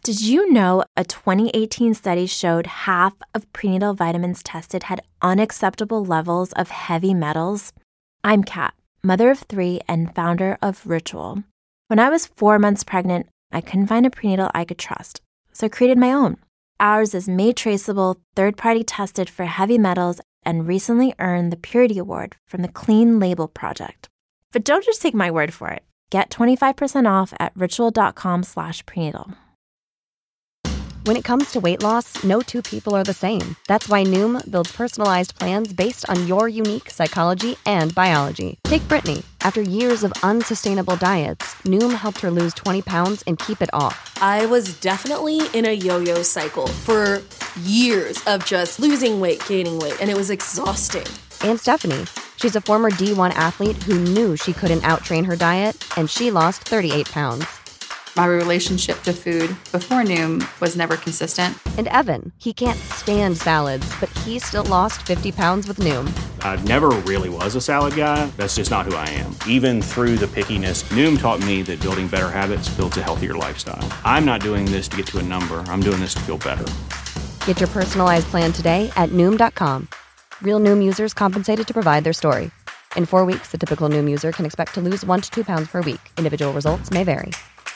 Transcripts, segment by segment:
Did you know a 2018 study showed half of prenatal vitamins tested had unacceptable levels of heavy metals? I'm Kat, mother of 3 and founder of Ritual. When I was 4 months pregnant, I couldn't find a prenatal I could trust, so I created my own. Ours is made traceable, third-party tested for heavy metals, and recently earned the Purity Award from the Clean Label Project. But don't just take my word for it. Get 25% off at ritual.com/prenatal. When it comes to weight loss, no two people are the same. That's why Noom builds personalized plans based on your unique psychology and biology. Take Brittany. After years of unsustainable diets, Noom helped her lose 20 pounds and keep it off. I was definitely in a yo-yo cycle for years of just losing weight, gaining weight, and it was exhausting. And Stephanie. She's a former D1 athlete who knew she couldn't outtrain her diet, and she lost 38 pounds. My relationship to food before Noom was never consistent. And Evan, he can't stand salads, but he still lost 50 pounds with Noom. I never really was a salad guy. That's just not who I am. Even through the pickiness, Noom taught me that building better habits builds a healthier lifestyle. I'm not doing this to get to a number. I'm doing this to feel better. Get your personalized plan today at Noom.com. Real Noom users compensated to provide their story. In 4 weeks, the typical Noom user can expect to lose 1 to 2 pounds per week. Individual results may vary.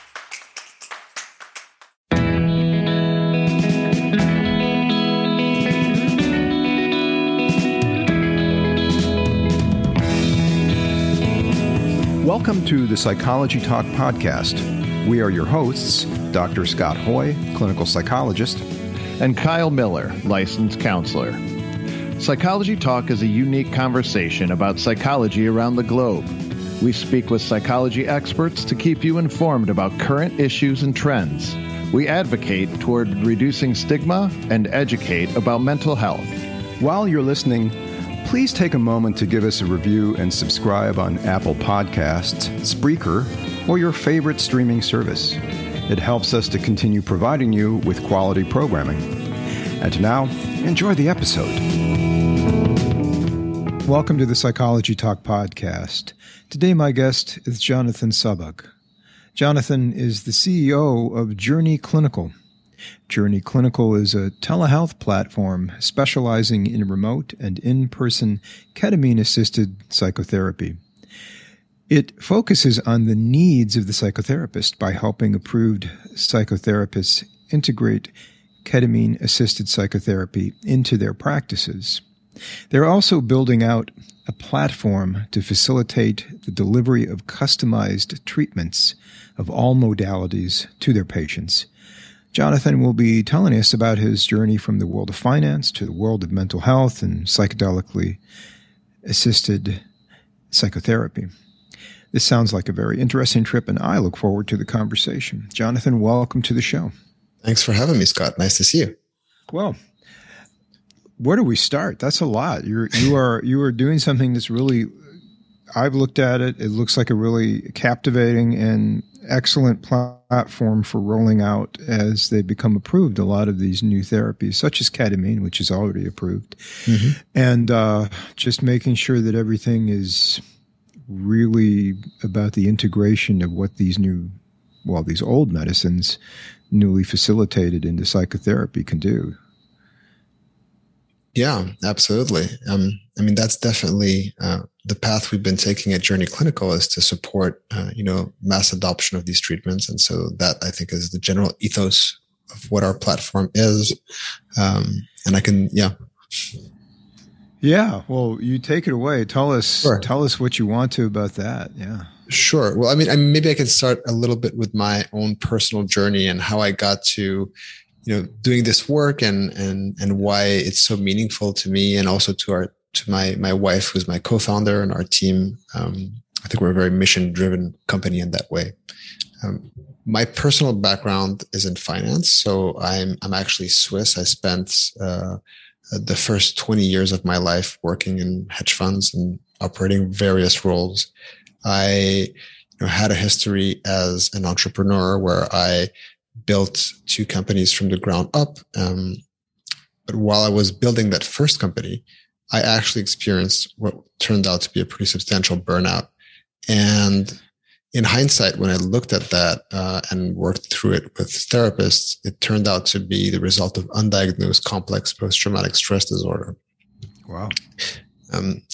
Welcome to the Psychology Talk podcast. We are your hosts, Dr. Scott Hoy, clinical psychologist, and Kyle Miller, licensed counselor. Psychology Talk is a unique conversation about psychology around the globe. We speak with psychology experts to keep you informed about current issues and trends. We advocate toward reducing stigma and educate about mental health. While you're listening, please take a moment to give us a review and subscribe on Apple Podcasts, Spreaker, or your favorite streaming service. It helps us to continue providing you with quality programming. And now, enjoy the episode. Welcome to the Psychology Talk podcast. Today, my guest is Jonathan Subak. Jonathan is the CEO of Journey Clinical. Journey Clinical is a telehealth platform specializing in remote and in-person ketamine-assisted psychotherapy. It focuses on the needs of the psychotherapist by helping approved psychotherapists integrate ketamine-assisted psychotherapy into their practices. They're also building out a platform to facilitate the delivery of customized treatments of all modalities to their patients. Jonathan will be telling us about his journey from the world of finance to the world of mental health and psychedelically assisted psychotherapy. This sounds like a very interesting trip, and I look forward to the conversation. Jonathan, welcome to the show. Thanks for having me, Scott. Nice to see you. Well, where do we start? That's a lot. You are doing something that's really, I've looked at it. It looks like a really captivating and excellent platform for rolling out as they become approved a lot of these new therapies, such as ketamine, which is already approved, and just making sure that everything is really about the integration of what these these old medicines newly facilitated into psychotherapy can do. Yeah, absolutely. That's definitely the path we've been taking at Journey Clinical is to support, mass adoption of these treatments. And so that, I think, is the general ethos of what our platform is. And I can, Yeah. Well, you take it away. Tell us Sure. What you want to about that. Yeah. Sure. Well, maybe I can start a little bit with my own personal journey and how I got to doing this work and why it's so meaningful to me and also to my wife, who's my co-founder, and our team. I think we're a very mission-driven company in that way. My personal background is in finance, so I'm actually Swiss. I spent the first 20 years of my life working in hedge funds and operating various roles. I had a history as an entrepreneur where I built 2 companies from the ground up. But while I was building that first company, I actually experienced what turned out to be a pretty substantial burnout. And in hindsight, when I looked at that and worked through it with therapists, it turned out to be the result of undiagnosed complex post-traumatic stress disorder. Wow. And,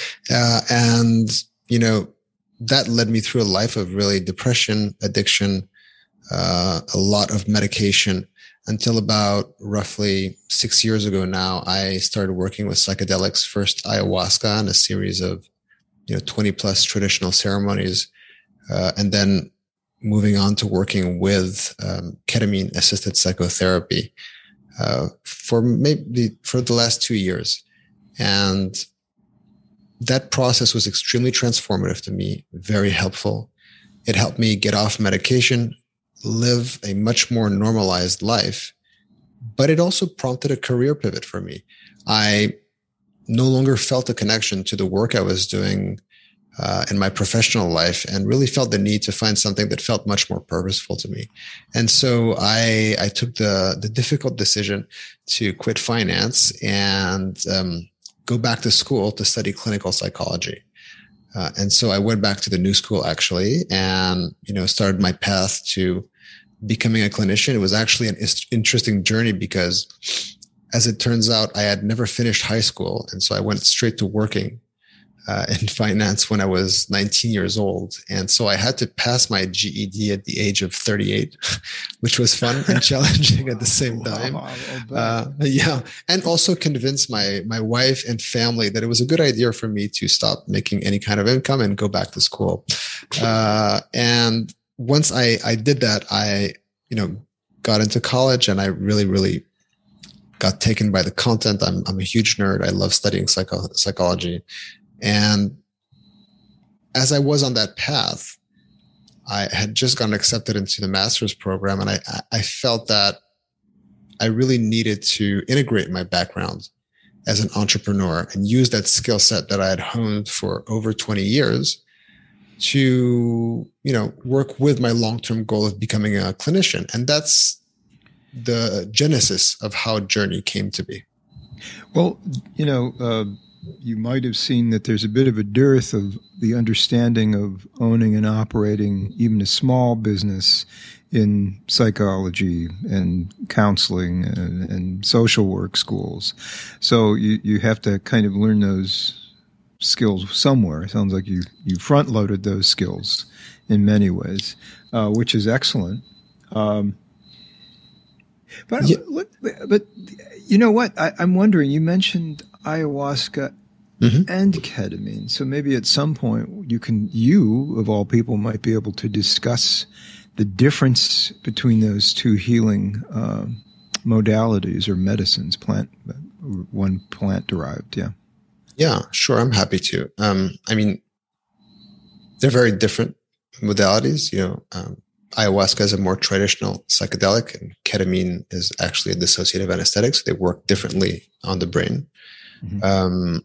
that led me through a life of really depression, addiction, a lot of medication, until about roughly 6 years ago now, I started working with psychedelics, first ayahuasca and a series of 20 plus traditional ceremonies, and then moving on to working with ketamine assisted psychotherapy for the last 2 years. And that process was extremely transformative to me, very helpful. It helped me get off medication, live a much more normalized life, but it also prompted a career pivot for me. I no longer felt a connection to the work I was doing in my professional life, and really felt the need to find something that felt much more purposeful to me. And so I took the difficult decision to quit finance and go back to school to study clinical psychology. And so I went back to the New School actually, and started my path to becoming a clinician. It was actually an interesting journey because, as it turns out, I had never finished high school, and so I went straight to working in finance when I was 19 years old. And so I had to pass my GED at the age of 38, which was fun and challenging at the same time. Yeah. And also convince my wife and family that it was a good idea for me to stop making any kind of income and go back to school. And once I did that, I, got into college, and I really, really got taken by the content. I'm a huge nerd. I love studying psychology. And as I was on that path, I had just gotten accepted into the master's program, and I felt that I really needed to integrate my background as an entrepreneur and use that skill set that I had honed for over 20 years to, work with my long-term goal of becoming a clinician. And that's the genesis of how Journey came to be. Well, you might have seen that there's a bit of a dearth of the understanding of owning and operating even a small business in psychology and counseling and social work schools. So you have to kind of learn those skills somewhere. It sounds like you front loaded those skills in many ways, which is excellent. But you know what? I'm wondering, you mentioned ayahuasca and ketamine. So maybe at some point you of all people might be able to discuss the difference between those two healing modalities or medicines, one plant derived. Yeah. Yeah, sure. I'm happy to. They're very different modalities. Ayahuasca is a more traditional psychedelic, and ketamine is actually a dissociative anesthetic. So they work differently on the brain. Mm-hmm.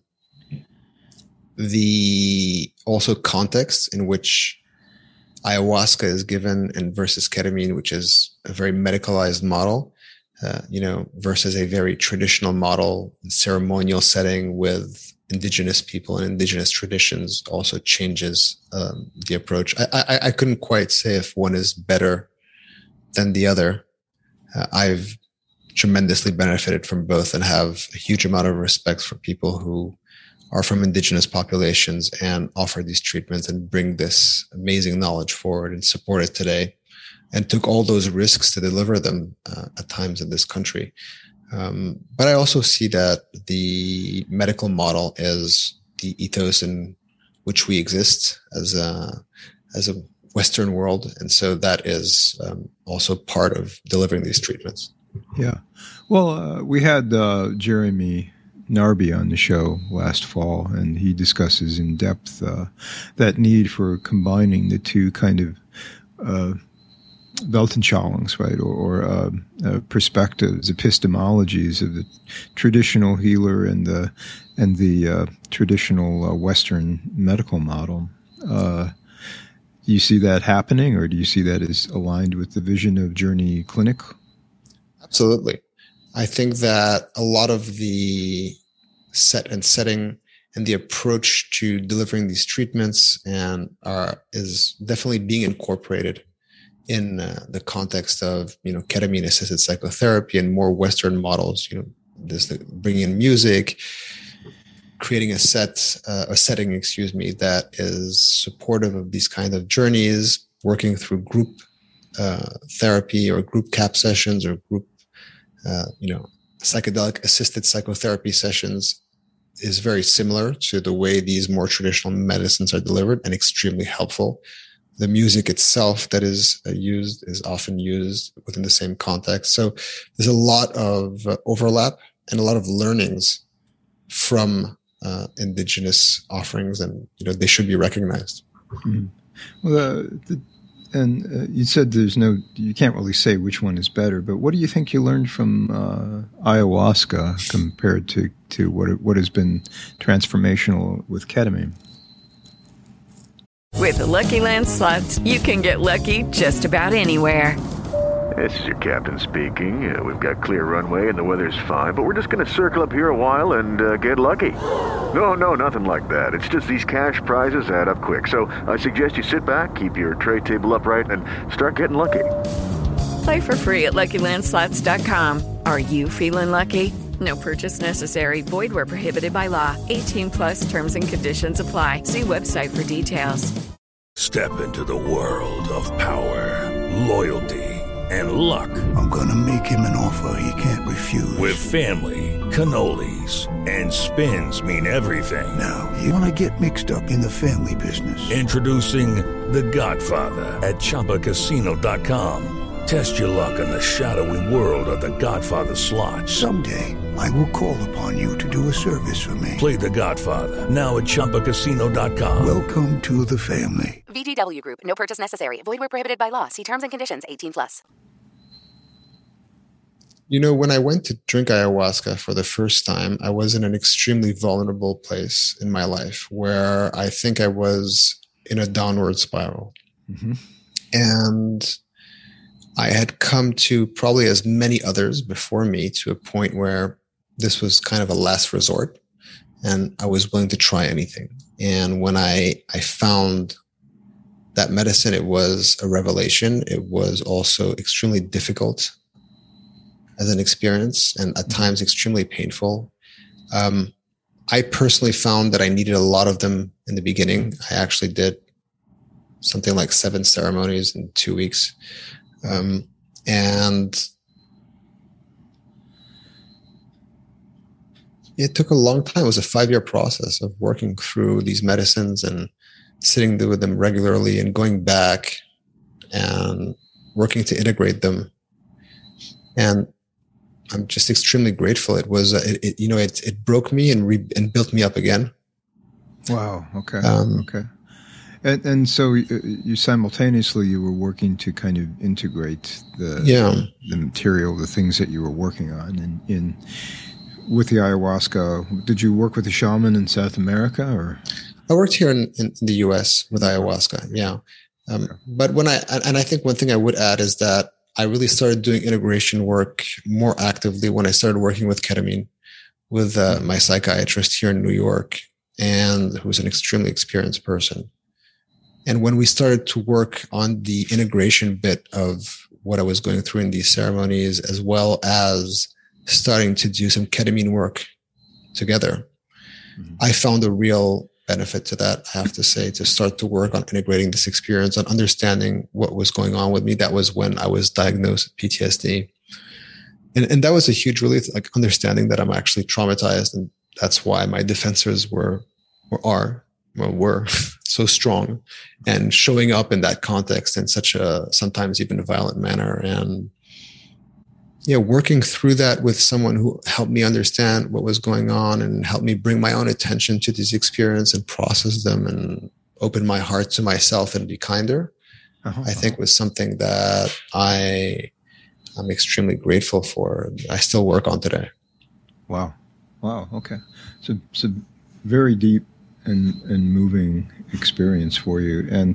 The also context in which ayahuasca is given and versus ketamine, which is a very medicalized model, versus a very traditional model, ceremonial setting with indigenous people and indigenous traditions, also changes the approach. I couldn't quite say if one is better than the other. I've tremendously benefited from both and have a huge amount of respect for people who are from indigenous populations and offer these treatments and bring this amazing knowledge forward and support it today, and took all those risks to deliver them at times in this country. But I also see that the medical model is the ethos in which we exist as a Western world. And so that is also part of delivering these treatments. Yeah. Well, we had Jeremy Narby on the show last fall, and he discusses in depth that need for combining the two kind of Weltanschauungs, right, or perspectives, epistemologies of the traditional healer and the traditional Western medical model. Do you see that happening, or do you see that as aligned with the vision of Journey Clinic? Absolutely. I think that a lot of the setting and the approach to delivering these treatments is definitely being incorporated in the context of ketamine assisted psychotherapy and more Western models. This bringing in music, creating a setting, that is supportive of these kind of journeys, working through group therapy or group CAP sessions or group, psychedelic assisted psychotherapy sessions is very similar to the way these more traditional medicines are delivered and extremely helpful. The music itself that is used is often used within the same context. So there's a lot of overlap and a lot of learnings from indigenous offerings, and they should be recognized. Mm-hmm. Well, you said you can't really say which one is better, but what do you think you learned from ayahuasca compared to what has been transformational with ketamine? With the Lucky Land Slots, you can get lucky just about anywhere. This is your captain speaking. We've got clear runway and the weather's fine, but we're just going to circle up here a while and get lucky. No, nothing like that. It's just these cash prizes add up quick. So I suggest you sit back, keep your tray table upright, and start getting lucky. Play for free at LuckyLandSlots.com. Are you feeling lucky? No purchase necessary. Void where prohibited by law. 18+ terms and conditions apply. See website for details. Step into the world of power, loyalty, and luck. I'm gonna make him an offer he can't refuse. With family, cannolis, and spins mean everything. Now, you wanna get mixed up in the family business. Introducing The Godfather at ChumbaCasino.com. Test your luck in the shadowy world of The Godfather slot. Someday, I will call upon you to do a service for me. Play The Godfather, now at ChumbaCasino.com. Welcome to the family. VGW Group. No purchase necessary. Void where prohibited by law. See terms and conditions. 18+. When I went to drink ayahuasca for the first time, I was in an extremely vulnerable place in my life where I think I was in a downward spiral. Mm-hmm. And I had come to, probably as many others before me, to a point where this was kind of a last resort, and I was willing to try anything. And when I found that medicine, it was a revelation. It was also extremely difficult as an experience, and at times extremely painful. I personally found that I needed a lot of them in the beginning. I actually did something like 7 ceremonies in 2 weeks. And it took a long time. It was a 5-year process of working through these medicines and sitting with them regularly and going back and working to integrate them. And I'm just extremely grateful. It was, it broke me and built me up again. Wow. Okay. Okay. And so you simultaneously you were working to kind of integrate the material, the things that you were working on in with the ayahuasca. Did you work with a shaman in South America, or? I worked here in the U.S. with ayahuasca. Yeah. But I think one thing I would add is that I really started doing integration work more actively when I started working with ketamine with my psychiatrist here in New York, and who's an extremely experienced person. And when we started to work on the integration bit of what I was going through in these ceremonies, as well as starting to do some ketamine work together, I found a real benefit to that, I have to say, to start to work on integrating this experience, on understanding what was going on with me. That was when I was diagnosed with PTSD. And that was a huge relief, like understanding that I'm actually traumatized. And that's why my defenses were so strong, and showing up in that context in such a sometimes even violent manner. And working through that with someone who helped me understand what was going on and helped me bring my own attention to these experiences and process them and open my heart to myself and be kinder, I think was something that I'm extremely grateful for. I still work on today. Wow. Okay. So very deep and moving experience for you, and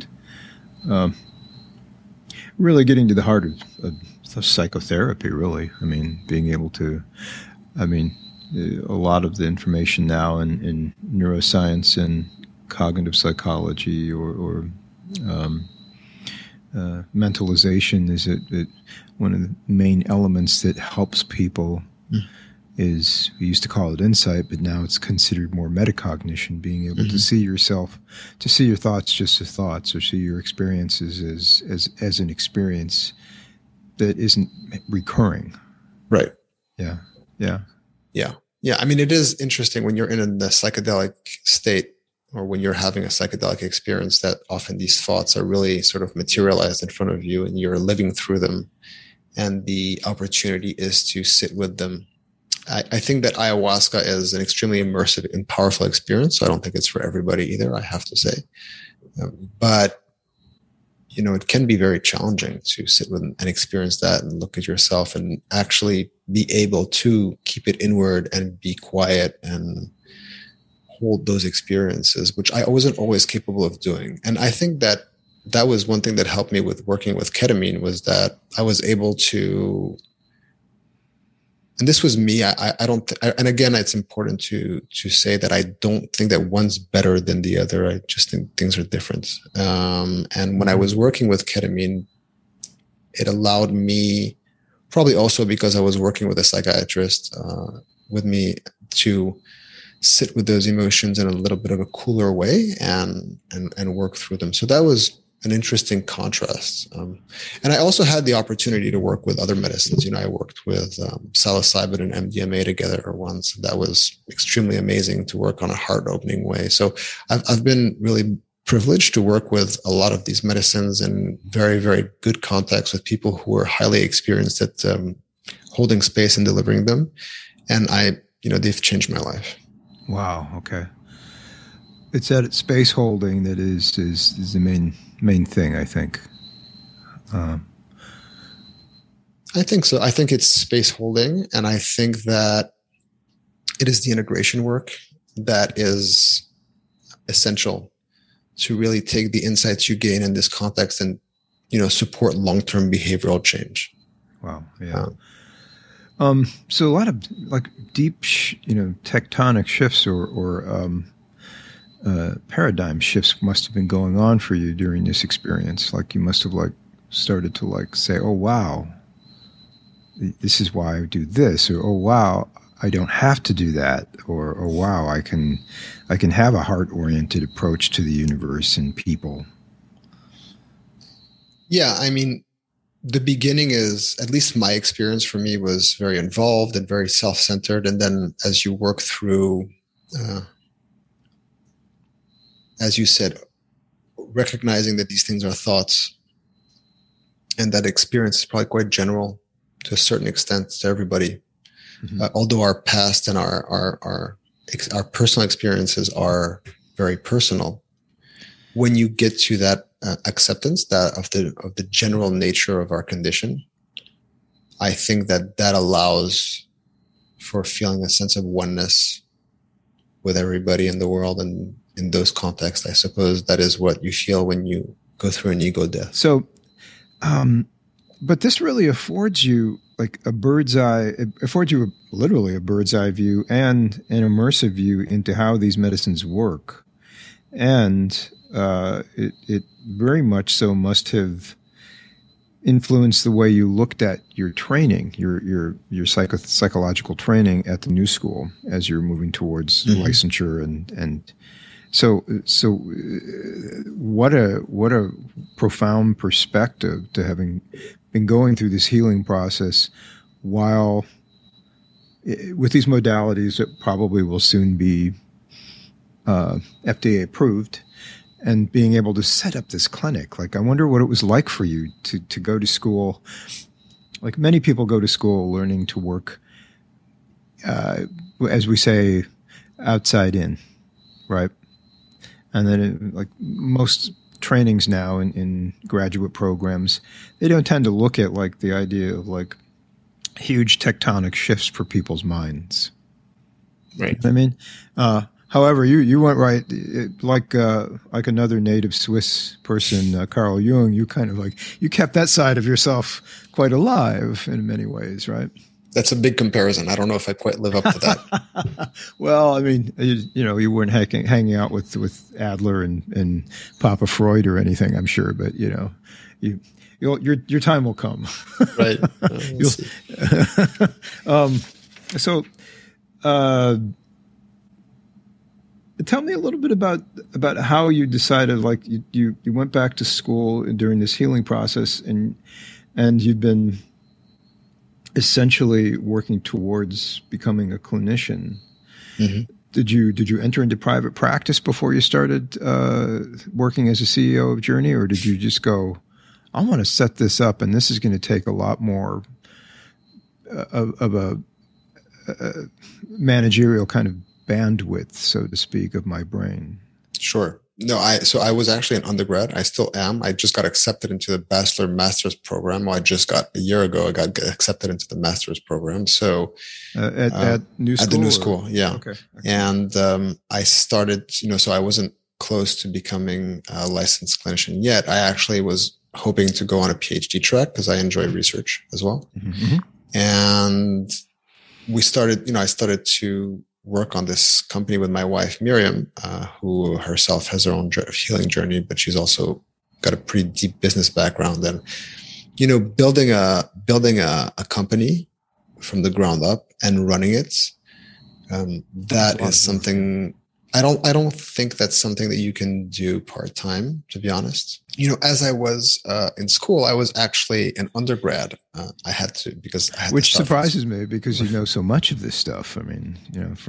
really getting to the heart of psychotherapy, really. I mean, being able to, a lot of the information now in neuroscience and cognitive psychology or mentalization is that one of the main elements that helps people is, we used to call it insight, but now it's considered more metacognition, being able to see yourself, to see your thoughts just as thoughts, or see your experiences as an experience that isn't recurring. Right. Yeah. I mean, it is interesting when you're in the psychedelic state, or when you're having a psychedelic experience, that often these thoughts are really sort of materialized in front of you and you're living through them. And the opportunity is to sit with them. I think that ayahuasca is an extremely immersive and powerful experience. So I don't think it's for everybody either, I have to say. But, you know, it can be very challenging to sit with and experience that and look at yourself and actually be able to keep it inward and be quiet and hold those experiences, which I wasn't always capable of doing. And I think that that was one thing that helped me with working with ketamine, was that I was able to, and this was me, and again, it's important to say that I don't think that one's better than the other. I just think things are different. And when I was working with ketamine, it allowed me, probably also because I was working with a psychiatrist with me, to sit with those emotions in a little bit of a cooler way and work through them. So that was an interesting contrast. And I also had the opportunity to work with other medicines. You know, I worked with psilocybin and MDMA together once. That was extremely amazing to work on a heart-opening way. So I've been really privileged to work with a lot of these medicines in very, very good context with people who are highly experienced at holding space and delivering them. And they've changed my life. Wow. Okay. It's that space holding that is the main thing, I think. I think so. I think it's space holding, and I think that it is the integration work that is essential to really take the insights you gain in this context and, you know, support long-term behavioral change. Wow. Yeah. So a lot of like deep, tectonic shifts or paradigm shifts must have been going on for you during this experience. Like you must have started to say, oh, wow, this is why I do this, or, oh, wow, I don't have to do that, or, oh, wow, I can have a heart-oriented approach to the universe and people. Yeah. I mean, the beginning is, at least my experience for me, was very involved and very self-centered. And then as you work through, as you said, recognizing that these things are thoughts, and that experience is probably quite general to a certain extent to everybody. Mm-hmm. Although our past and our personal experiences are very personal, when you get to that acceptance that of the general nature of our condition, I think that allows for feeling a sense of oneness with everybody in the world. And in those contexts, I suppose that is what you feel when you go through an ego death. So, but this really affords you literally a bird's eye view and an immersive view into how these medicines work. And it very much so must have influenced the way you looked at your training, your psychological training at the New School as you're moving towards licensure and so what a profound perspective to having been going through this healing process while with these modalities that probably will soon be FDA approved, and being able to set up this clinic. Like, I wonder what it was like for you to go to school. Like many people go to school learning to work, as we say, outside in, right? And then like most trainings now in graduate programs, they don't tend to look at like the idea of like huge tectonic shifts for people's minds. Right. I mean, however, you went right, like another native Swiss person, Carl Jung. You kind of you kept that side of yourself quite alive in many ways, right? That's a big comparison. I don't know if I quite live up to that. Well, I mean, you weren't hanging out with Adler and Papa Freud or anything, I'm sure, but your time will come. Right. So, tell me a little bit about how you decided, like you went back to school during this healing process, and you've been essentially working towards becoming a clinician. Mm-hmm. Did you enter into private practice before you started working as a CEO of Journey, or did you just go, I want to set this up, and this is going to take a lot more of a managerial kind of bandwidth, so to speak, of my brain? Sure. No, I was actually an undergrad. I still am. I just got accepted into the bachelor master's program. Well, a year ago, I got accepted into the master's program. So at New School? At the New School, yeah. Okay. And I started, so I wasn't close to becoming a licensed clinician yet. I actually was hoping to go on a PhD track because I enjoy research as well. Mm-hmm. And I started to work on this company with my wife, Miriam, who herself has her own healing journey, but she's also got a pretty deep business background. And, building a company from the ground up and running it, that is something I don't think that's something that you can do part-time, to be honest. As I was in school, I was actually an undergrad. I had to, because I had Which surprises me, because you know so much of this stuff. I mean,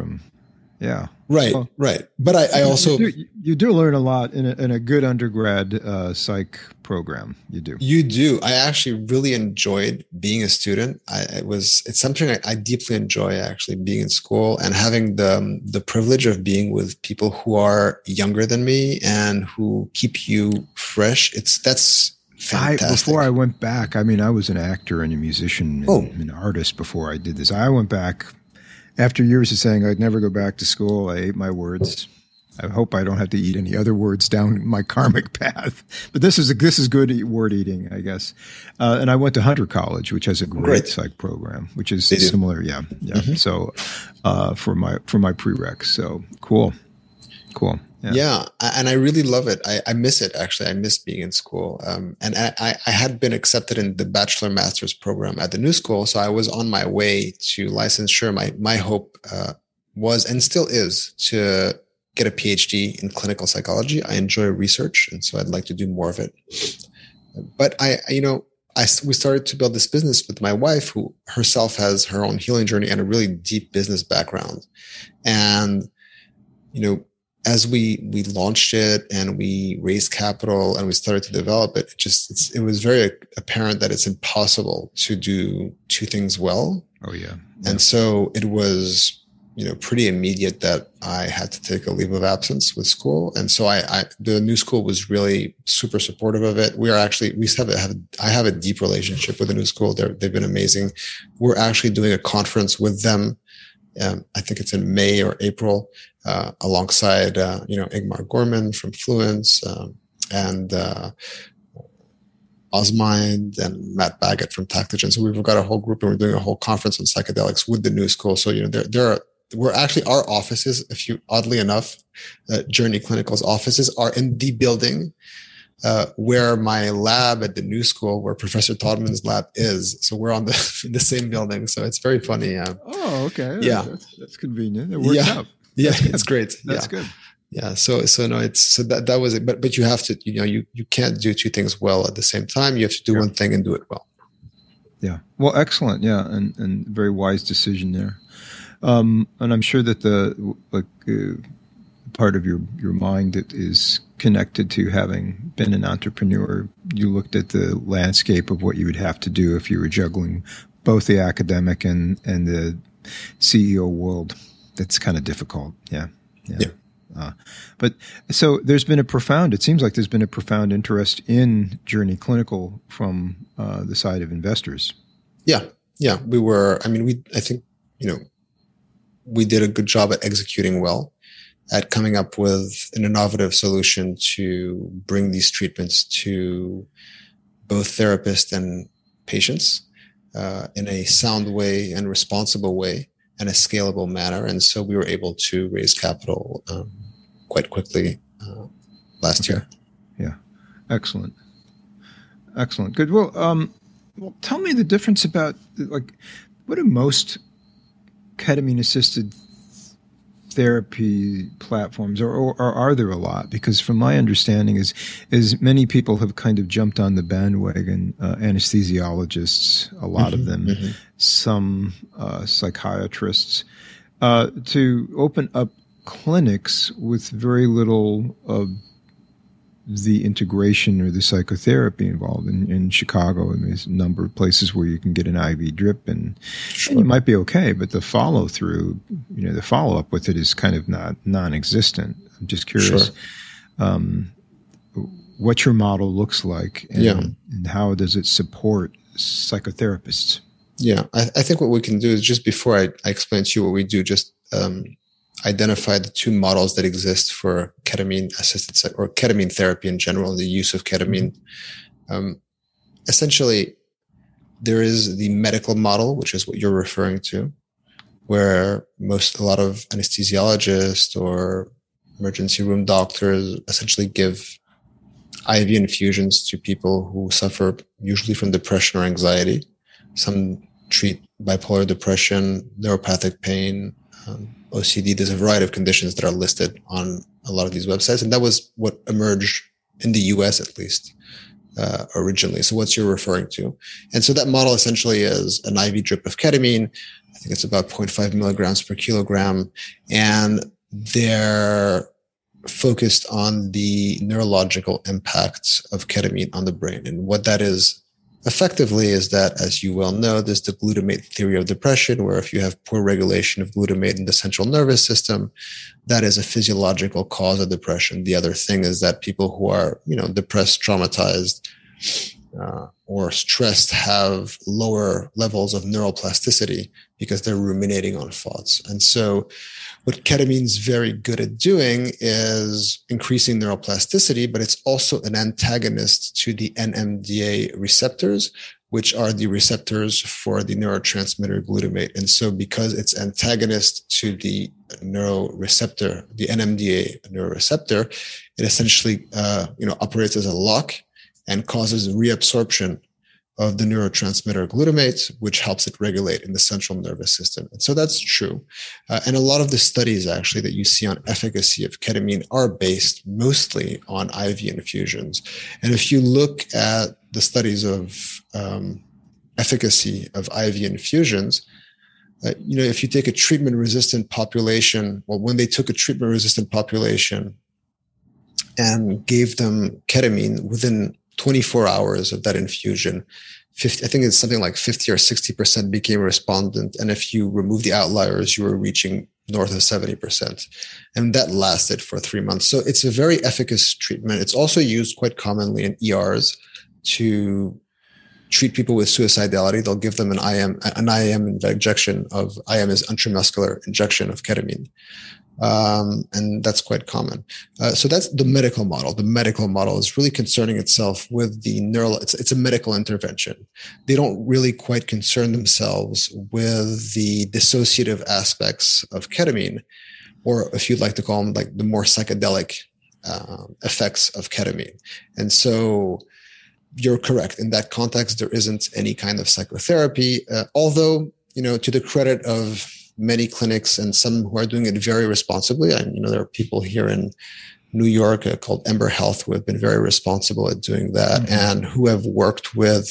Right, well, right. But I also... You do learn a lot in a good undergrad psych program. You do. You do. I actually really enjoyed being a student. It's something I deeply enjoy, actually, being in school and having the privilege of being with people who are younger than me and who keep you fresh. That's fantastic. Before I went back, I mean, I was an actor and a musician and an artist before I did this. I went back after years of saying I'd never go back to school. I ate my words. I hope I don't have to eat any other words down my karmic path. But this is good word eating, I guess. And I went to Hunter College, which has a great psych program, which is similar. Yeah. Mm-hmm. So for my prereqs. So cool. Yeah. And I really love it. I miss it, actually. I miss being in school. And I had been accepted in the bachelor master's program at the New School. So I was on my way to licensure. My hope was, and still is, to get a PhD in clinical psychology. I enjoy research, and so I'd like to do more of it. But we started to build this business with my wife, who herself has her own healing journey and a really deep business background. And, as we launched it and we raised capital and we started to develop it, it was very apparent that it's impossible to do two things well. Oh yeah. And so it was, pretty immediate that I had to take a leave of absence with school. And so the New School was really super supportive of it. I have a deep relationship with the New School. They've been amazing. We're actually doing a conference with them. I think it's in May or April, alongside, Ingmar Gorman from Fluence, and Osmind and Matt Baggett from Tactogen. So we've got a whole group, and we're doing a whole conference on psychedelics with the New School. So, we're actually, our offices, oddly enough, Journey Clinical's offices are in the building where my lab at the New School, where Professor Todman's lab is. So we're on the same building. So it's very funny. Oh, okay. Yeah. That's convenient. It works out. Yeah, it's great. That's good. Yeah. So that was it. But you have to, you can't do two things well at the same time. You have to do one thing and do it well. Yeah. Well, excellent. Yeah. And very wise decision there. And I'm sure that the part of your mind that is connected to having been an entrepreneur, you looked at the landscape of what you would have to do if you were juggling both the academic and the CEO world. That's kind of difficult. Yeah. But so it seems like there's been a profound interest in Journey Clinical from the side of investors. Yeah. I think, we did a good job at executing well, at coming up with an innovative solution to bring these treatments to both therapists and patients. in a sound way and responsible way and a scalable manner. And so we were able to raise capital quite quickly last year. Yeah. Excellent. Good. Well, tell me the difference about, like, what do most ketamine-assisted therapy platforms, or are there a lot? Because from my understanding is many people have kind of jumped on the bandwagon, anesthesiologists, a lot of them, some psychiatrists, to open up clinics with very little of the integration or the psychotherapy involved. In Chicago, and there's a number of places where you can get an IV drip and you might be okay, but the follow through, the follow up with it is kind of non-existent. I'm just curious what your model looks like and how does it support psychotherapists? Yeah, I think what we can do is, just before I explain to you what we do, just identify the two models that exist for ketamine-assisted or ketamine therapy in general, the use of ketamine. Essentially, there is the medical model, which is what you're referring to, where a lot of anesthesiologists or emergency room doctors essentially give IV infusions to people who suffer usually from depression or anxiety. Some treat bipolar depression, neuropathic pain, OCD. There's a variety of conditions that are listed on a lot of these websites. And that was what emerged in the US, at least, originally. So what's you're referring to? And so that model essentially is an IV drip of ketamine. I think it's about 0.5 milligrams per kilogram. And they're focused on the neurological impacts of ketamine on the brain. And what that is effectively is that, as you well know, there's the glutamate theory of depression, where if you have poor regulation of glutamate in the central nervous system, that is a physiological cause of depression. The other thing is that people who are, depressed, traumatized, or stressed have lower levels of neuroplasticity because they're ruminating on thoughts. And so what ketamine is very good at doing is increasing neuroplasticity, but it's also an antagonist to the NMDA receptors, which are the receptors for the neurotransmitter glutamate. And so because it's antagonist to the neuroreceptor, the NMDA neuroreceptor, it essentially, operates as a lock and causes reabsorption of the neurotransmitter glutamate, which helps it regulate in the central nervous system. And so that's true. And a lot of the studies actually that you see on efficacy of ketamine are based mostly on IV infusions. And if you look at the studies of efficacy of IV infusions, if you take a treatment-resistant population, when they took a treatment-resistant population and gave them ketamine, within 24 hours of that infusion, I think it's something like 50 or 60% became respondent. And if you remove the outliers, you were reaching north of 70%. And that lasted for 3 months. So it's a very efficacious treatment. It's also used quite commonly in ERs to treat people with suicidality. They'll give them an IM injection of, IM is intramuscular injection of ketamine. And that's quite common. So that's the medical model. The medical model is really concerning itself with the it's a medical intervention. They don't really quite concern themselves with the dissociative aspects of ketamine, or if you'd like to call them like the more psychedelic effects of ketamine. And so you're correct. In that context, there isn't any kind of psychotherapy, although, to the credit of many clinics and some who are doing it very responsibly. There are people here in New York called Ember Health who have been very responsible at doing that, and who have worked with,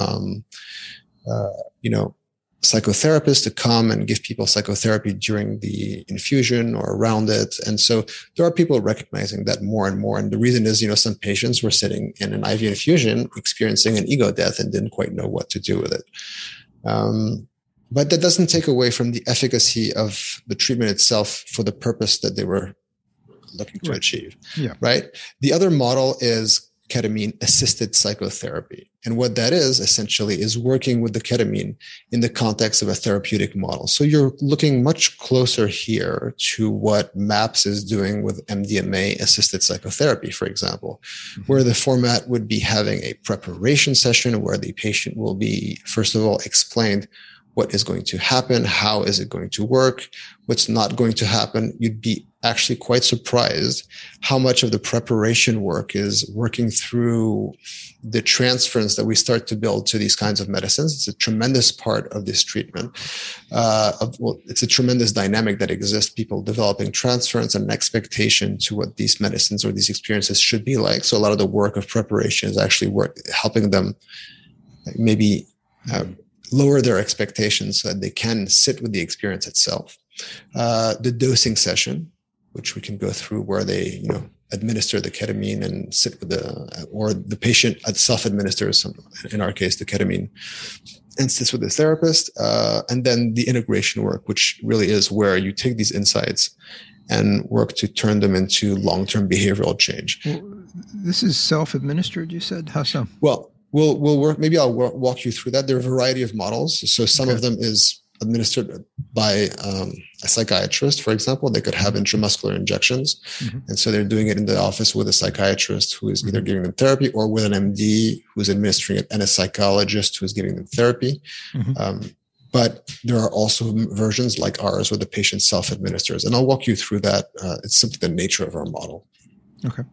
psychotherapists to come and give people psychotherapy during the infusion or around it. And so there are people recognizing that more and more. And the reason is, some patients were sitting in an IV infusion experiencing an ego death and didn't quite know what to do with it. But that doesn't take away from the efficacy of the treatment itself for the purpose that they were looking to achieve. Yeah. Right. The other model is ketamine assisted psychotherapy. And what that is essentially is working with the ketamine in the context of a therapeutic model. So you're looking much closer here to what MAPS is doing with MDMA assisted psychotherapy, for example, where the format would be having a preparation session where the patient will be, first of all, explained what is going to happen, how is it going to work, what's not going to happen. You'd be actually quite surprised how much of the preparation work is working through the transference that we start to build to these kinds of medicines. It's a tremendous part of this treatment. It's a tremendous dynamic that exists, people developing transference and an expectation to what these medicines or these experiences should be like. So a lot of the work of preparation is actually helping them maybe lower their expectations so that they can sit with the experience itself. The dosing session, which we can go through, where they, administer the ketamine and sit with or the patient self-administers, in our case, the ketamine, and sits with the therapist. And then the integration work, which really is where you take these insights and work to turn them into long-term behavioral change. Well, this is self-administered, you said? How so? Well, we'll work. Maybe I'll walk you through that. There are a variety of models. So some of them is administered by a psychiatrist, for example. They could have intramuscular injections. And so they're doing it in the office with a psychiatrist who is either giving them therapy, or with an MD who's administering it, and a psychologist who's giving them therapy. But there are also versions like ours where the patient self-administers. And I'll walk you through that. It's simply the nature of our model. Okay.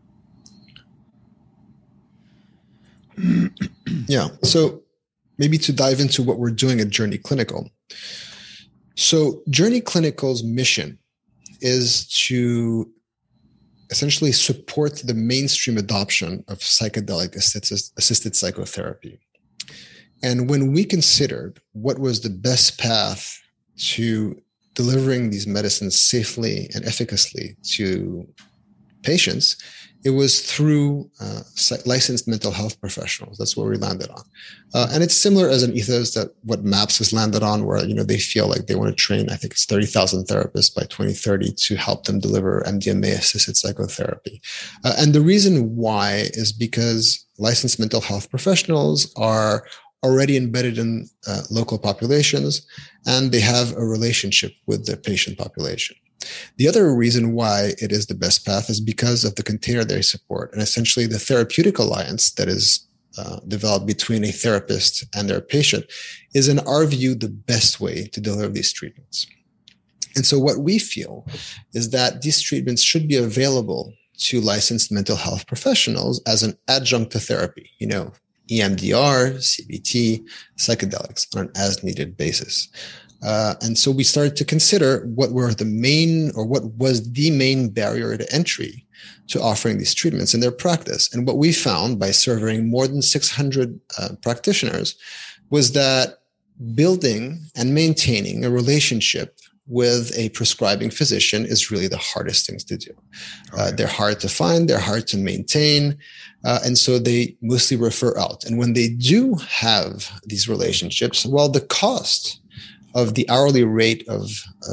Yeah. So maybe to dive into what we're doing at Journey Clinical. So Journey Clinical's mission is to essentially support the mainstream adoption of psychedelic assisted psychotherapy. And when we considered what was the best path to delivering these medicines safely and efficaciously to patients, it was through licensed mental health professionals. That's where we landed on. And it's similar as an ethos that what MAPS has landed on, where, they feel like they want to train, I think it's 30,000 therapists by 2030 to help them deliver MDMA-assisted psychotherapy. And the reason why is because licensed mental health professionals are already embedded in local populations, and they have a relationship with the patient population. The other reason why it is the best path is because of the container they support, and essentially the therapeutic alliance that is developed between a therapist and their patient is, in our view, the best way to deliver these treatments. And so what we feel is that these treatments should be available to licensed mental health professionals as an adjunct to therapy, EMDR, CBT, psychedelics on an as-needed basis. And so we started to consider what was the main barrier to entry to offering these treatments in their practice. And what we found by surveying more than 600 practitioners was that building and maintaining a relationship with a prescribing physician is really the hardest things to do. They're hard to find, they're hard to maintain, and so they mostly refer out. And when they do have these relationships, well, the cost of the hourly rate of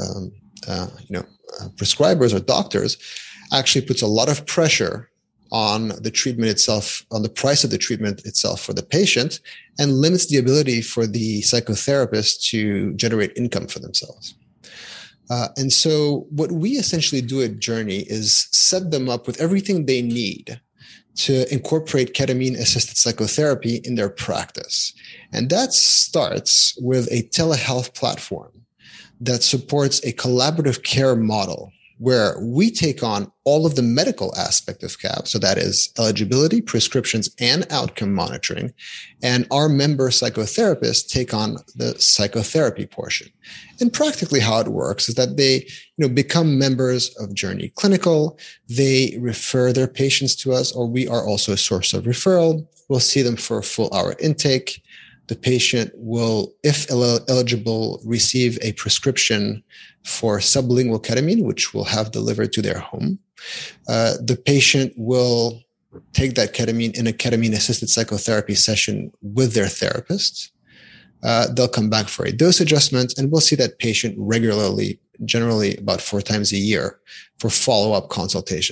prescribers or doctors actually puts a lot of pressure on the treatment itself, on the price of the treatment itself for the patient, and limits the ability for the psychotherapist to generate income for themselves. And so what we essentially do at Journey is set them up with everything they need to incorporate ketamine-assisted psychotherapy in their practice. And that starts with a telehealth platform that supports a collaborative care model where we take on all of the medical aspect of CAP. So that is eligibility, prescriptions, and outcome monitoring. And our member psychotherapists take on the psychotherapy portion. And practically how it works is that they, become members of Journey Clinical. They refer their patients to us, or we are also a source of referral. We'll see them for a full hour intake. The patient will, if eligible, receive a prescription for sublingual ketamine, which we'll have delivered to their home. The patient will take that ketamine in a ketamine-assisted psychotherapy session with their therapist. They'll come back for a dose adjustment, and we'll see that patient regularly, generally about 4 times a year, for follow-up consultations.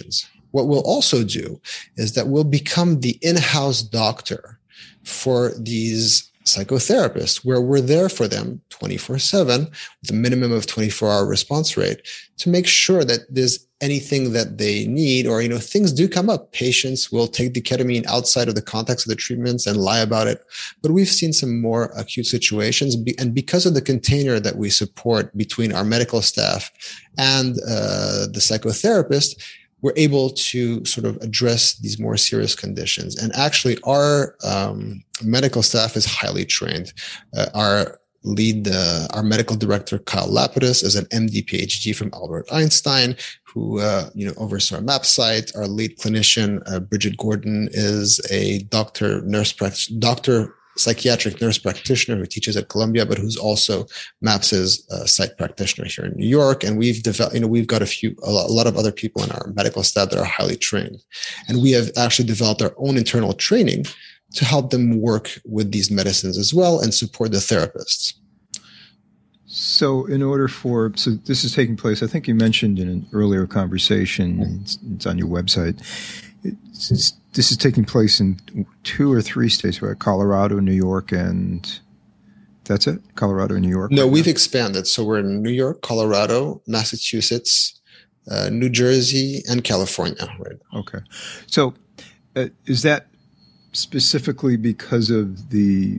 What we'll also do is that we'll become the in-house doctor for these psychotherapists, where we're there for them 24/7 with a minimum of 24-hour response rate to make sure that there's anything that they need, or, things do come up. Patients will take the ketamine outside of the context of the treatments and lie about it. But we've seen some more acute situations. And because of the container that we support between our medical staff and the psychotherapist, we're able to sort of address these more serious conditions. And actually, our medical staff is highly trained. Our medical director, Kyle Lapidus, is an MD PhD from Albert Einstein, who oversaw our MAP site. Our lead clinician, Bridget Gordon, is a psychiatric nurse practitioner who teaches at Columbia, but who's also MAPS's site practitioner here in New York. And we've developed, we've got a lot of other people in our medical staff that are highly trained. And we have actually developed our own internal training to help them work with these medicines as well and support the therapists. So this is taking place, I think you mentioned in an earlier conversation, it's on your website, this is taking place in 2 or 3 states, right? Colorado, New York, and that's it? Colorado and New York? No, we've expanded. So we're in New York, Colorado, Massachusetts, New Jersey, and California. Right. Okay. So is that specifically because of the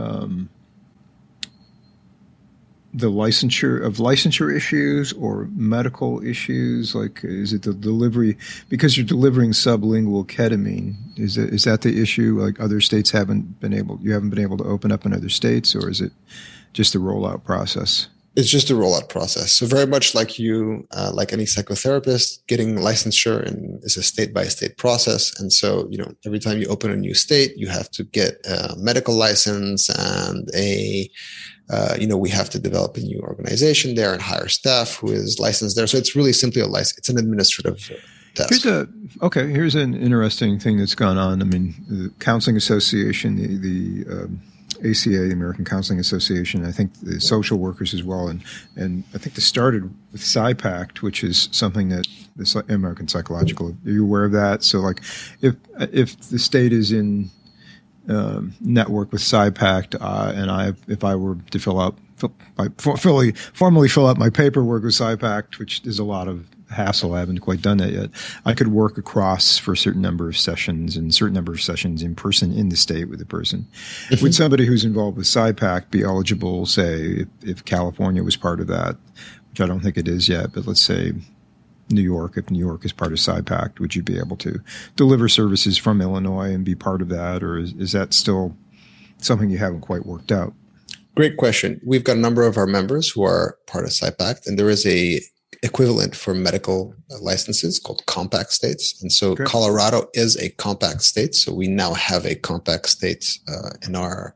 licensure issues or medical issues? Like, is it the delivery, because you're delivering sublingual ketamine? Is that the issue? Like, other states you haven't been able to open up in other states, or is it just a rollout process? It's just a rollout process. So very much like like any psychotherapist, getting licensure is a state-by-state process. And so, every time you open a new state, you have to get a medical license and we have to develop a new organization there and hire staff who is licensed there. So it's really simply it's an administrative task. Here's an interesting thing that's gone on. I mean, the Counseling Association, the ACA, the American Counseling Association, I think the social workers as well, and I think this started with PsyPact, which is something that the American Psychological. Are you aware of that? So, like, if the state is in network with PsyPact, and if I were to formally fill out my paperwork with PsyPact, which is a lot of hassle, I haven't quite done that yet, I could work across for a certain number of sessions in person in the state with the person. Would somebody who's involved with PsyPact be eligible, say, if California was part of that, which I don't think it is yet, but let's say New York, if New York is part of PsyPact, would you be able to deliver services from Illinois and be part of that? Or is that still something you haven't quite worked out? Great question. We've got a number of our members who are part of PsyPact, and there is a equivalent for medical licenses called compact states. And so Colorado is a compact state. So we now have a compact state in our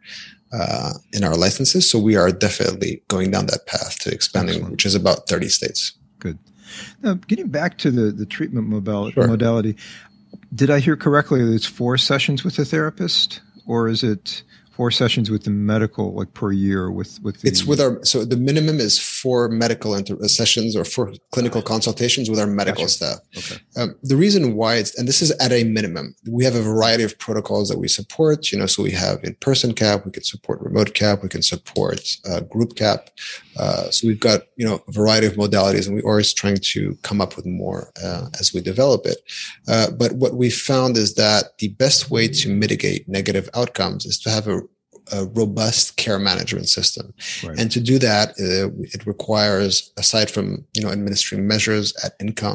licenses. So we are definitely going down that path to expanding, Excellent. Which is about 30 states. Good. Now, getting back to the treatment modality, did I hear correctly that it's 4 sessions with a therapist, or is it 4 sessions with the medical, like, per year with the... It's with so the minimum is 4 medical sessions or 4 clinical consultations with our medical staff. Okay. The reason why and this is at a minimum, we have a variety of protocols that we support, so we have in-person CAP, we can support remote CAP, we can support group CAP. So we've got, a variety of modalities, and we're always trying to come up with more as we develop it. But what we found is that the best way to mitigate negative outcomes is to have a robust care management system. Right. And to do that, it requires, aside from, administering measures at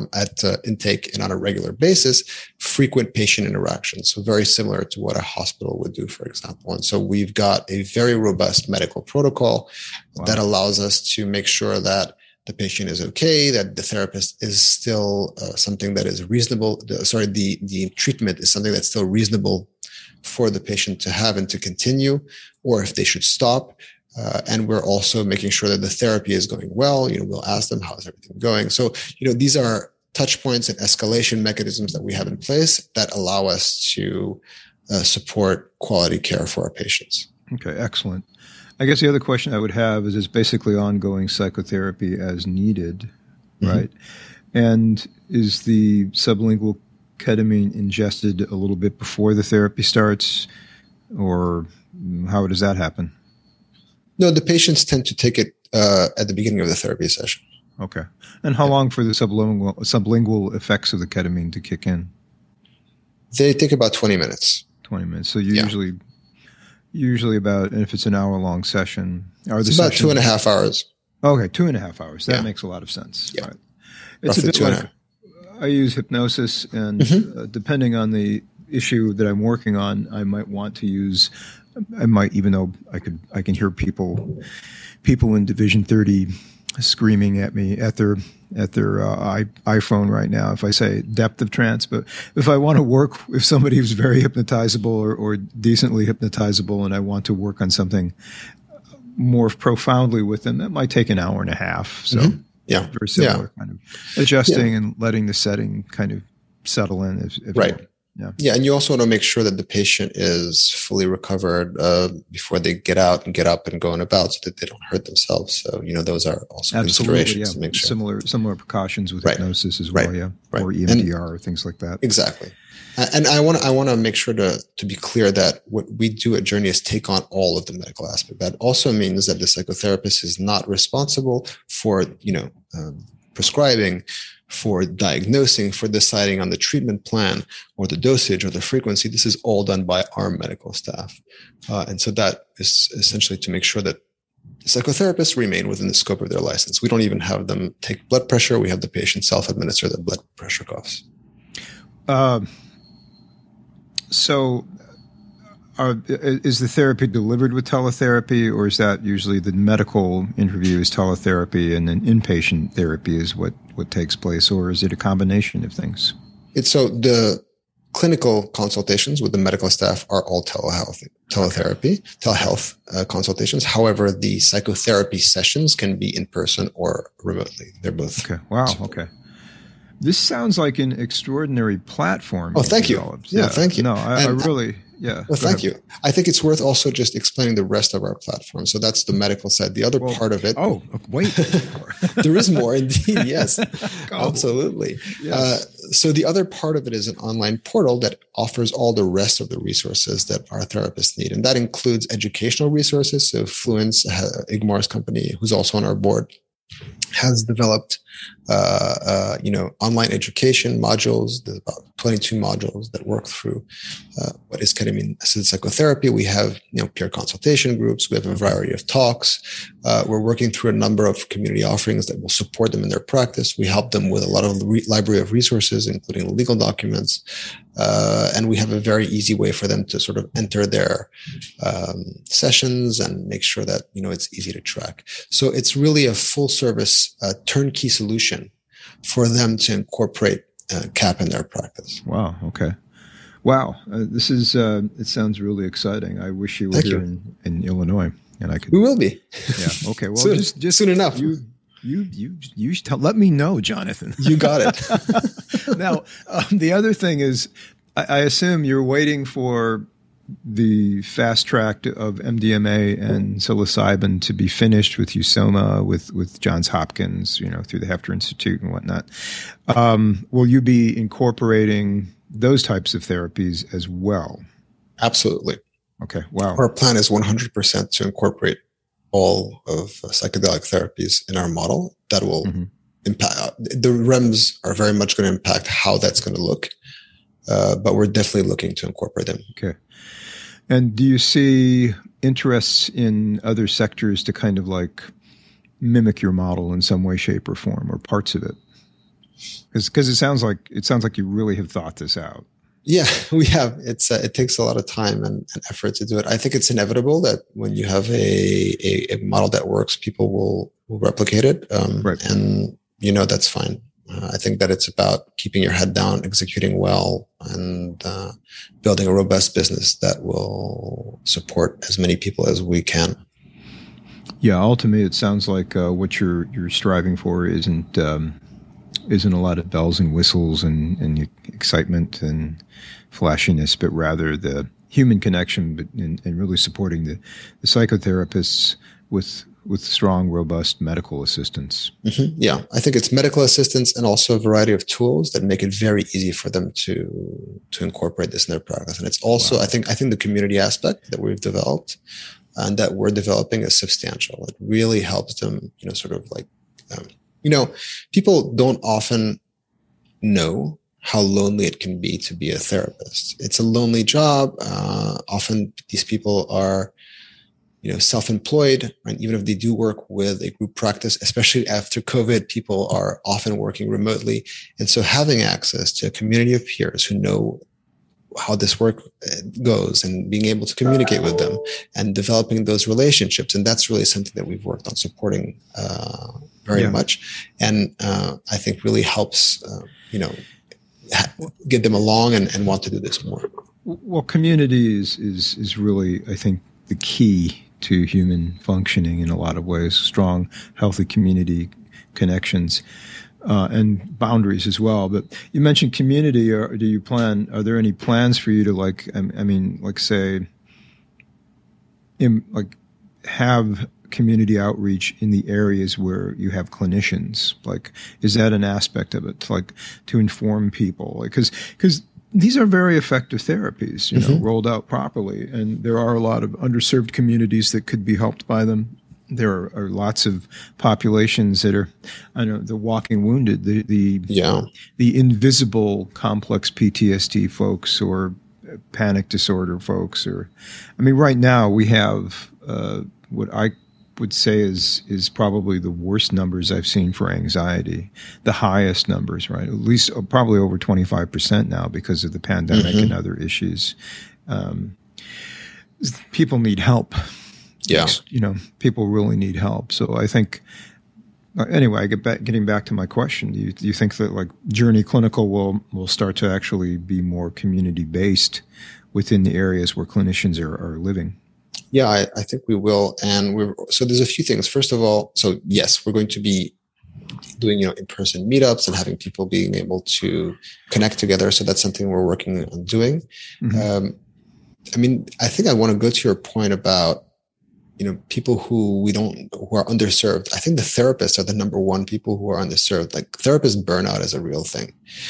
intake and on a regular basis, frequent patient interactions. So very similar to what a hospital would do, for example. And so we've got a very robust medical protocol that allows us to make sure that the patient is okay, that the therapist is still something that is reasonable. The treatment is something that's still reasonable for the patient to have and to continue, or if they should stop. And we're also making sure that the therapy is going well. We'll ask them, how's everything going? So, these are touch points and escalation mechanisms that we have in place that allow us to support quality care for our patients. Okay, excellent. I guess the other question I would have is basically ongoing psychotherapy as needed, right? And is the sublingual ketamine ingested a little bit before the therapy starts, or how does that happen? No, the patients tend to take it at the beginning of the therapy session. Okay. And how long for the sublingual effects of the ketamine to kick in? They take about 20 minutes. 20 minutes. So usually about, and if it's an hour-long session, it's about 2.5 hours. Okay, 2.5 hours. That makes a lot of sense. Yeah. Right. It's roughly a bit like, I use hypnosis, and depending on the issue that I'm working on, I might want to use. I might, even though I can hear people in Division 30 screaming at me at their iPhone right now if I say depth of trance. But if I want to work with somebody who's very hypnotizable or decently hypnotizable, and I want to work on something more profoundly with them, that might take an hour and a half. So very similar kind of adjusting and letting the setting kind of settle in. Right. Yeah, and you also want to make sure that the patient is fully recovered before they get out and get up and go on about, so that they don't hurt themselves. So, those are also considerations to make sure. Similar precautions with hypnosis as well, or EMDR or things like that. Exactly. And I want to make sure to be clear that what we do at Journey is take on all of the medical aspect. That also means that the psychotherapist is not responsible for, prescribing, for diagnosing, for deciding on the treatment plan or the dosage or the frequency. This is all done by our medical staff. And so that is essentially to make sure that psychotherapists remain within the scope of their license. We don't even have them take blood pressure. We have the patient self-administer the blood pressure cuffs. So is the therapy delivered with teletherapy, or is that usually the medical interview is teletherapy and then inpatient therapy is what takes place, or is it a combination of things? So the clinical consultations with the medical staff are all telehealth consultations. However, the psychotherapy sessions can be in person or remotely. They're both. Okay. Wow. Okay. This sounds like an extraordinary platform. Oh, thank you. Yeah, thank you. No, I really, yeah. Well, thank you. I think it's worth also just explaining the rest of our platform. So that's the medical side. The other part of it. Oh, wait. There is more indeed. Yes, absolutely. Yes. So the other part of it is an online portal that offers all the rest of the resources that our therapists need. And that includes educational resources. So Fluence, Igmar's company, who's also on our board, has developed online education modules. There's about 22 modules that work through what is ketamine-assisted psychotherapy. We have peer consultation groups. We have a variety of talks. We're working through a number of community offerings that will support them in their practice. We help them with a lot of library of resources, including legal documents. And we have a very easy way for them to sort of enter their sessions and make sure that it's easy to track. So it's really a full service turnkey solution for them to incorporate CAP in their practice. Wow. Okay. Wow. This is, it sounds really exciting. I wish you were here in Illinois and I could. We will be. Yeah. Okay. Well, soon, just soon enough. You let me know, Jonathan. You got it. Now, the other thing is, I assume you're waiting for the fast track of MDMA and psilocybin to be finished with USOMA, with Johns Hopkins, through the Hefter Institute and whatnot. Will you be incorporating those types of therapies as well? Absolutely. Okay. Wow. Our plan is 100% to incorporate all of psychedelic therapies in our model. That will impact. The REMS are very much going to impact how that's going to look. But we're definitely looking to incorporate them. Okay. And do you see interests in other sectors to kind of like mimic your model in some way, shape, or form, or parts of it? Because it sounds like you really have thought this out. Yeah, we have. It takes a lot of time and effort to do it. I think it's inevitable that when you have a model that works, people will replicate it. Right. And that's fine. I think that it's about keeping your head down, executing well, and building a robust business that will support as many people as we can. Yeah, ultimately, it sounds like what you're striving for isn't a lot of bells and whistles and excitement and flashiness, but rather the human connection and really supporting the psychotherapists with strong, robust medical assistance. Mm-hmm. Yeah, I think it's medical assistance and also a variety of tools that make it very easy for them to incorporate this in their practice. And it's also, I think the community aspect that we've developed and that we're developing is substantial. It really helps them, sort of like, people don't often know how lonely it can be to be a therapist. It's a lonely job. Often these people are, self-employed, and even if they do work with a group practice, especially after COVID, people are often working remotely. And so having access to a community of peers who know how this work goes and being able to communicate with them and developing those relationships. And that's really something that we've worked on supporting very much. And I think really helps, get them along and want to do this more. Well, community is really, I think, the key to human functioning in a lot of ways. Strong, healthy community connections and boundaries as well. But you mentioned community. Are there any plans for you to have community outreach in the areas where you have clinicians? Like, is that an aspect of it, to inform people? Because these are very effective therapies, rolled out properly. And there are a lot of underserved communities that could be helped by them. There are lots of populations that are, the walking wounded, the invisible complex PTSD folks or panic disorder folks. Right now we have what I would say is probably the worst numbers I've seen for anxiety, the highest numbers, right? At least probably over 25% now because of the pandemic and other issues. People need help. Yeah. People really need help. So I think, anyway, getting back to my question, do you think that Journey Clinical will start to actually be more community based within the areas where clinicians are living? Yeah, I think we will. And so there's a few things. First of all, so yes, we're going to be doing, in-person meetups and having people being able to connect together. So that's something we're working on doing. Mm-hmm. I think I want to go to your point about, people who are underserved. I think the therapists are the number one people who are underserved. Like, therapist burnout is a real thing.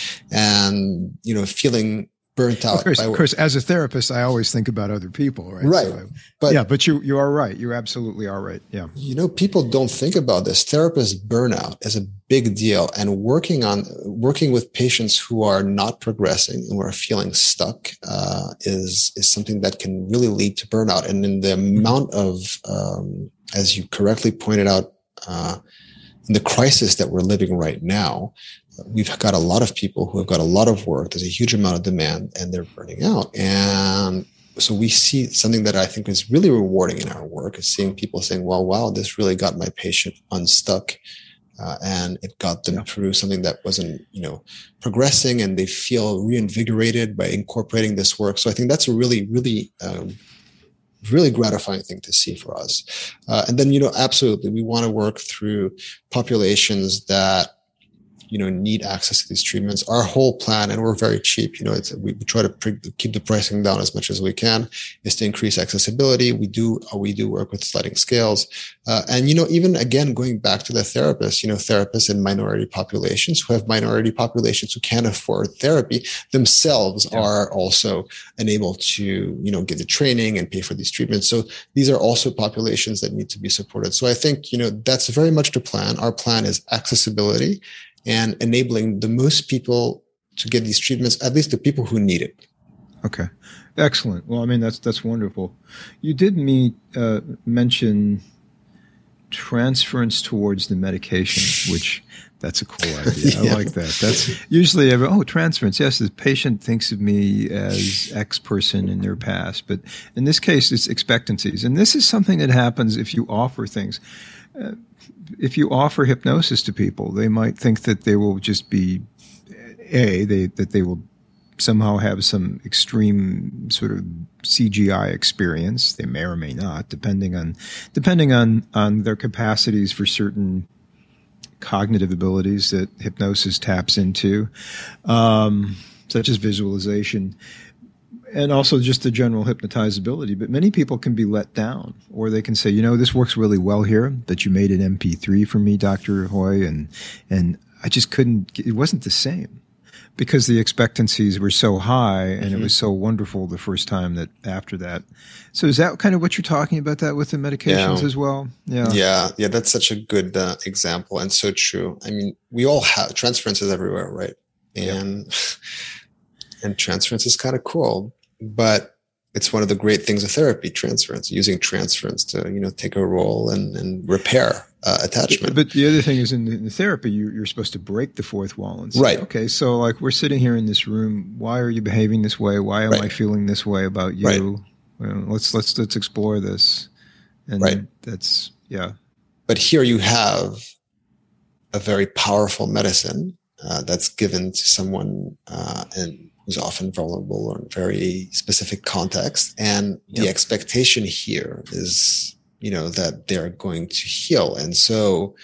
And, feeling burnt out. Of course, as a therapist, I always think about other people, right? Right. So, but you are right. You absolutely are right. Yeah. People don't think about this. Therapist burnout is a big deal. And working with patients who are not progressing and who are feeling stuck is something that can really lead to burnout. And in the amount of, as you correctly pointed out, in the crisis that we're living right now, we've got a lot of people who have got a lot of work. There's a huge amount of demand and they're burning out. And so we see something that I think is really rewarding in our work is seeing people saying, well, wow, this really got my patient unstuck. And it got them through something that wasn't, progressing, and they feel reinvigorated by incorporating this work. So I think that's a really, really, really gratifying thing to see for us. And then, absolutely, we want to work through populations that, need access to these treatments. Our whole plan, and we're very cheap, we try to keep the pricing down as much as we can, is to increase accessibility. We do work with sliding scales. And, even again, going back to the therapists, therapists in minority populations who can't afford therapy themselves are also unable to, get the training and pay for these treatments. So these are also populations that need to be supported. So I think, that's very much the plan. Our plan is accessibility and enabling the most people to get these treatments, at least the people who need it. Okay. Excellent. Well, that's wonderful. You did mention transference towards the medication, which that's a cool idea. I like that. That's usually transference. Yes, the patient thinks of me as X person in their past, but in this case, it's expectancies. And this is something that happens if you offer things. If you offer hypnosis to people, they might think that they will just be that they will somehow have some extreme sort of CGI experience. They may or may not, depending on their capacities for certain cognitive abilities that hypnosis taps into, such as visualization. And also just the general hypnotizability. But many people can be let down, or they can say, this works really well here, but you made an MP3 for me, Dr. Hoy, and I just couldn't, it wasn't the same because the expectancies were so high and it was so wonderful the first time that after that. So is that kind of what you're talking about that with the medications as well? Yeah. That's such a good example and so true. I mean, we all have transferences everywhere, right? And transference is kind of cool, but it's one of the great things of therapy, transference, using transference to, take a role and repair attachment. But the other thing is in the therapy, you're supposed to break the fourth wall and say, right. Okay, so like we're sitting here in this room. Why are you behaving this way? Why am I feeling this way about you? Right. Well, let's explore this. And that's, But here you have a very powerful medicine that's given to someone and who's often vulnerable or in very specific context. And the expectation here is, that they're going to heal. And so,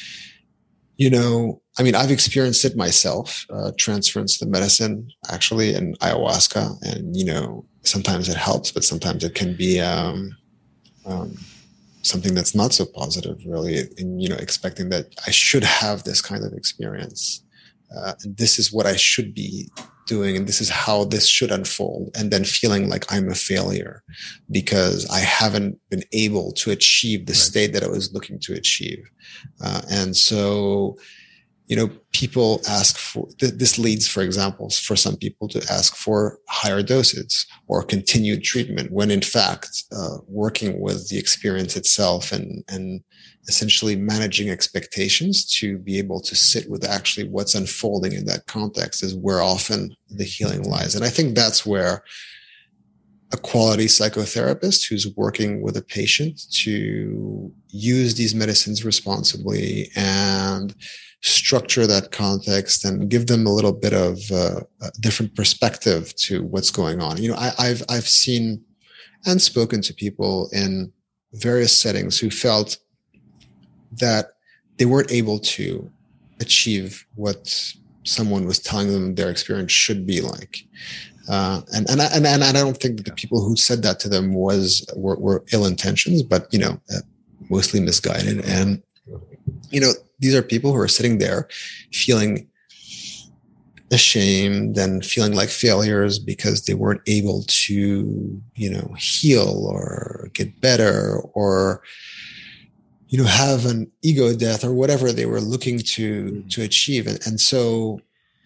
I've experienced it myself, transference the medicine actually in ayahuasca. And, sometimes it helps, but sometimes it can be something that's not so positive really. And, expecting that I should have this kind of experience. And this is what I should be doing, and this is how this should unfold, and then feeling like I'm a failure because I haven't been able to achieve the state that I was looking to achieve. And so, people ask for, this leads, for example, for some people to ask for higher doses or continued treatment when in fact, working with the experience itself and essentially managing expectations to be able to sit with actually what's unfolding in that context is where often the healing lies. And I think that's where a quality psychotherapist who's working with a patient to use these medicines responsibly and structure that context and give them a little bit of a different perspective to what's going on. I've seen and spoken to people in various settings who felt that they weren't able to achieve what someone was telling them their experience should be like. And I don't think that the people who said that to them were ill intentions, but, mostly misguided. And, these are people who are sitting there feeling ashamed and feeling like failures because they weren't able to, heal or get better or, have an ego death or whatever they were looking to achieve. And so,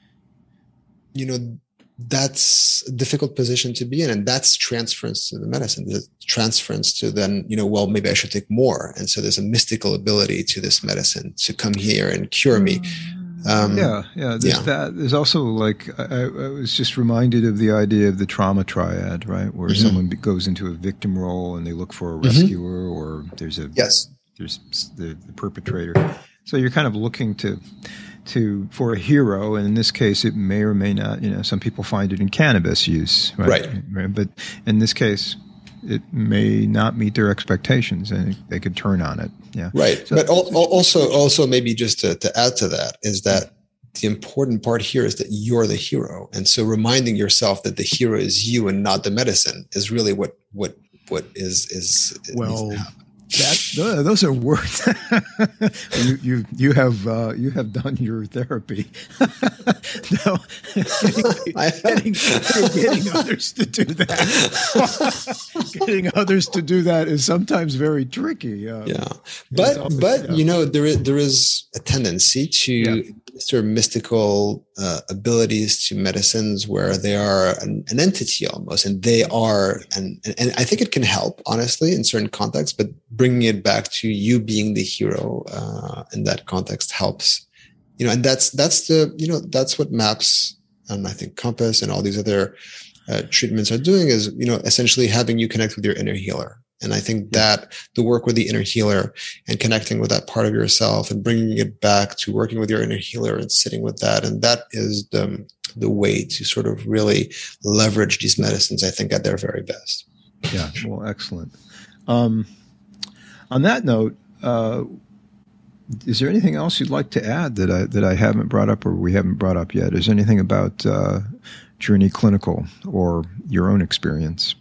that's a difficult position to be in. And that's transference to the medicine, the transference to then, maybe I should take more. And so there's a mystical ability to this medicine to come here and cure me. There's also like, I was just reminded of the idea of the trauma triad, right? Where someone goes into a victim role and they look for a rescuer or there's the perpetrator. So you're kind of looking for a hero, and in this case, it may or may not. Some people find it in cannabis use, right? But in this case, it may not meet their expectations, and they could turn on it. Yeah, right. So, but also maybe just to add to that is that the important part here is that you're the hero, and so reminding yourself that the hero is you and not the medicine is really what is well. Those are words. you have done your therapy. No, getting others to do that. Getting others to do that is sometimes very tricky. But there is a tendency to sort of mystical abilities to medicines where they are an entity almost, and they are, and I think it can help honestly in certain contexts, but bringing it back to you being the hero in that context helps, and that's what MAPS and I think Compass and all these other treatments are doing is, essentially having you connect with your inner healer. And I think that the work with the inner healer and connecting with that part of yourself and bringing it back to working with your inner healer and sitting with that. And that is the way to sort of really leverage these medicines, I think, at their very best. Yeah. Well, excellent. On that note, is there anything else you'd like to add that I haven't brought up or we haven't brought up yet? Is there anything about Journey Clinical or your own experience?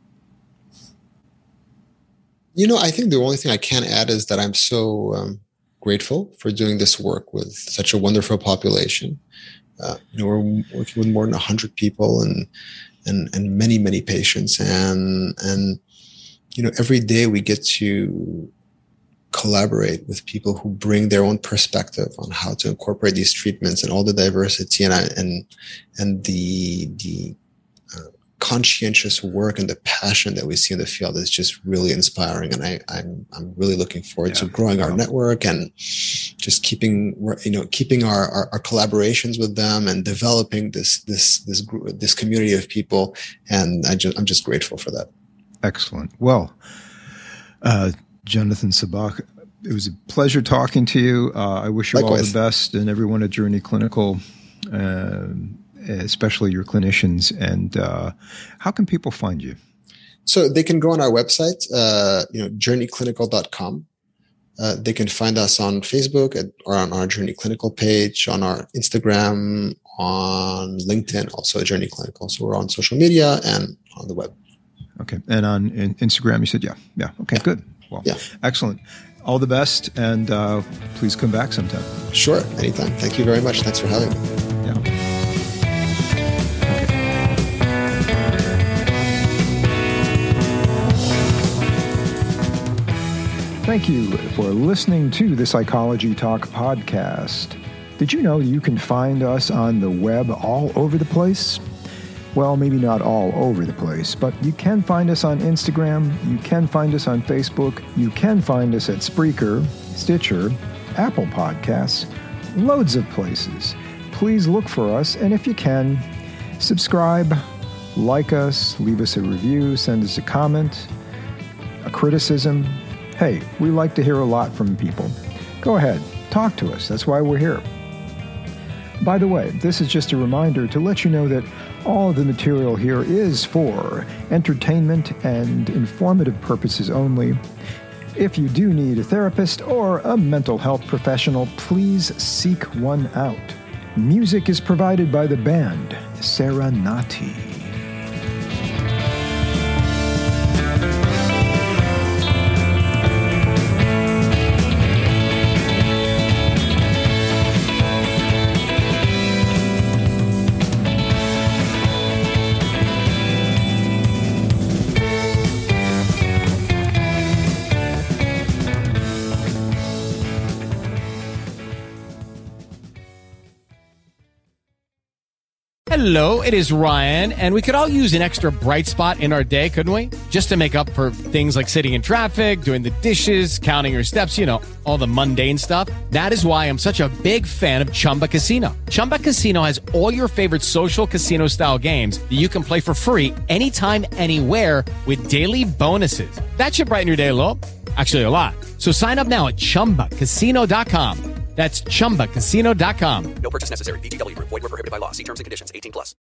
I think the only thing I can add is that I'm so grateful for doing this work with such a wonderful population. We're working with more than 100 people and many, many patients. And every day we get to collaborate with people who bring their own perspective on how to incorporate these treatments and all the diversity and the conscientious work and the passion that we see in the field is just really inspiring. And I'm really looking forward to growing our network and just keeping our collaborations with them and developing this community of people. And I'm just grateful for that. Excellent. Well, Jonathan Sabak, it was a pleasure talking to you. I wish you Likewise. All the best and everyone at Journey Clinical, especially your clinicians. And how can people find you? So they can go on our website, journeyclinical.com. They can find us on Facebook or on our Journey Clinical page, on our Instagram, on LinkedIn, also Journey Clinical. So we're on social media and on the web. Okay. And on Instagram, you said, yeah. Okay, good. Well, excellent. All the best, and please come back sometime. Sure, anytime. Thank you very much. Thanks for having me. Yeah. Thank you for listening to the Psychology Talk podcast. Did you know you can find us on the web all over the place? Well, maybe not all over the place, but you can find us on Instagram, you can find us on Facebook, you can find us at Spreaker, Stitcher, Apple Podcasts, loads of places. Please look for us, and if you can, subscribe, like us, leave us a review, send us a comment, a criticism. Hey, we like to hear a lot from people. Go ahead, talk to us. That's why we're here. By the way, this is just a reminder to let you know that all of the material here is for entertainment and informative purposes only. If you do need a therapist or a mental health professional, please seek one out. Music is provided by the band Serenati. Hello, it is Ryan, and we could all use an extra bright spot in our day, couldn't we? Just to make up for things like sitting in traffic, doing the dishes, counting your steps, all the mundane stuff. That is why I'm such a big fan of Chumba Casino. Chumba Casino has all your favorite social casino-style games that you can play for free anytime, anywhere with daily bonuses. That should brighten your day a little. Actually, a lot. So sign up now at ChumbaCasino.com. That's ChumbaCasino.com. No purchase necessary. VGW Group. Void where prohibited by law. See terms and conditions. 18+.